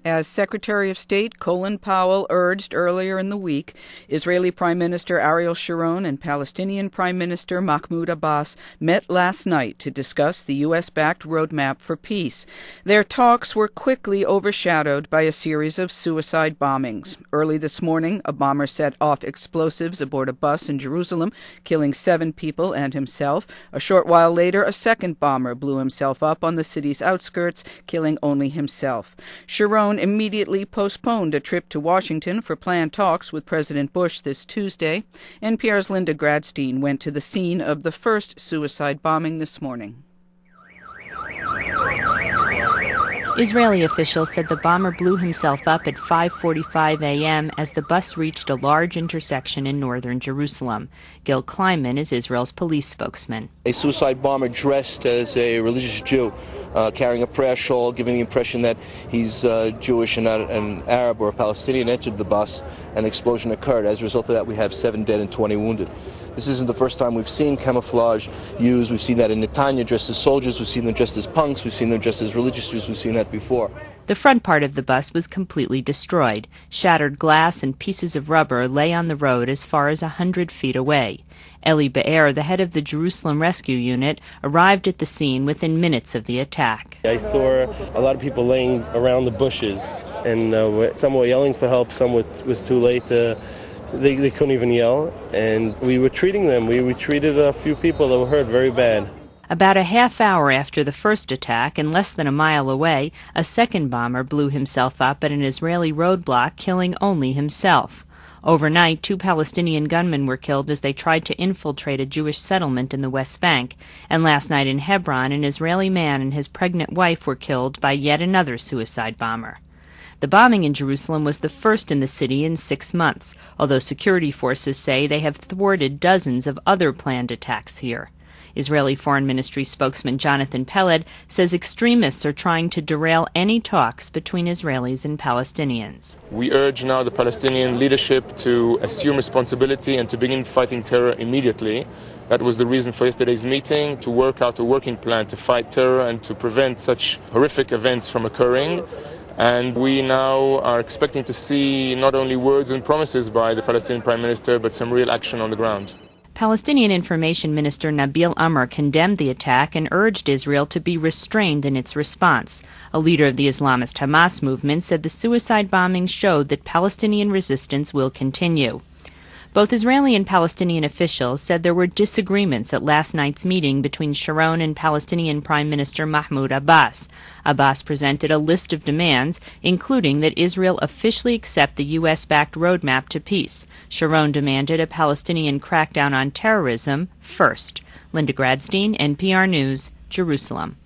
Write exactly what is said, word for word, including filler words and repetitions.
As Secretary of State Colin Powell urged earlier in the week, Israeli Prime Minister Ariel Sharon and Palestinian Prime Minister Mahmoud Abbas met last night to discuss the U S-backed roadmap for peace. Their talks were quickly overshadowed by a series of suicide bombings. Early this morning, a bomber set off explosives aboard a bus in Jerusalem, killing seven people and himself. A short while later, a second bomber blew himself up on the city's outskirts, killing only himself. Sharon immediately postponed a trip to Washington for planned talks with President Bush this Tuesday. N P R's Linda Gradstein went to the scene of the first suicide bombing this morning. Israeli officials said the bomber blew himself up at five forty-five a.m. as the bus reached a large intersection in northern Jerusalem. Gil Kleiman is Israel's police spokesman. A suicide bomber dressed as a religious Jew, uh, carrying a prayer shawl, giving the impression that he's uh, Jewish and not an Arab or a Palestinian, entered the bus. An explosion occurred. As a result of that, we have seven dead and twenty wounded. This isn't the first time we've seen camouflage used. We've seen that in Netanya dressed as soldiers. We've seen them dressed as punks. We've seen them dressed as religious Jews. We've seen that before. The front part of the bus was completely destroyed. Shattered glass and pieces of rubber lay on the road as far as a hundred feet away. Eli Be'er, the head of the Jerusalem Rescue Unit, arrived at the scene within minutes of the attack. I saw a lot of people laying around the bushes, and uh, some were yelling for help, some were, was too late. Uh, they, they couldn't even yell, and we were treating them. We, we treated a few people that were hurt very bad. About a half hour after the first attack, and less than a mile away, a second bomber blew himself up at an Israeli roadblock, killing only himself. Overnight, two Palestinian gunmen were killed as they tried to infiltrate a Jewish settlement in the West Bank. And last night in Hebron, an Israeli man and his pregnant wife were killed by yet another suicide bomber. The bombing in Jerusalem was the first in the city in six months, although security forces say they have thwarted dozens of other planned attacks here. Israeli Foreign Ministry spokesman Jonathan Peled says extremists are trying to derail any talks between Israelis and Palestinians. We urge now the Palestinian leadership to assume responsibility and to begin fighting terror immediately. That was the reason for yesterday's meeting, to work out a working plan to fight terror and to prevent such horrific events from occurring. And we now are expecting to see not only words and promises by the Palestinian Prime Minister, but some real action on the ground. Palestinian Information Minister Nabil Amr condemned the attack and urged Israel to be restrained in its response. A leader of the Islamist Hamas movement said the suicide bombings showed that Palestinian resistance will continue. Both Israeli and Palestinian officials said there were disagreements at last night's meeting between Sharon and Palestinian Prime Minister Mahmoud Abbas. Abbas presented a list of demands, including that Israel officially accept the U S-backed roadmap to peace. Sharon demanded a Palestinian crackdown on terrorism first. Linda Gradstein, N P R News, Jerusalem.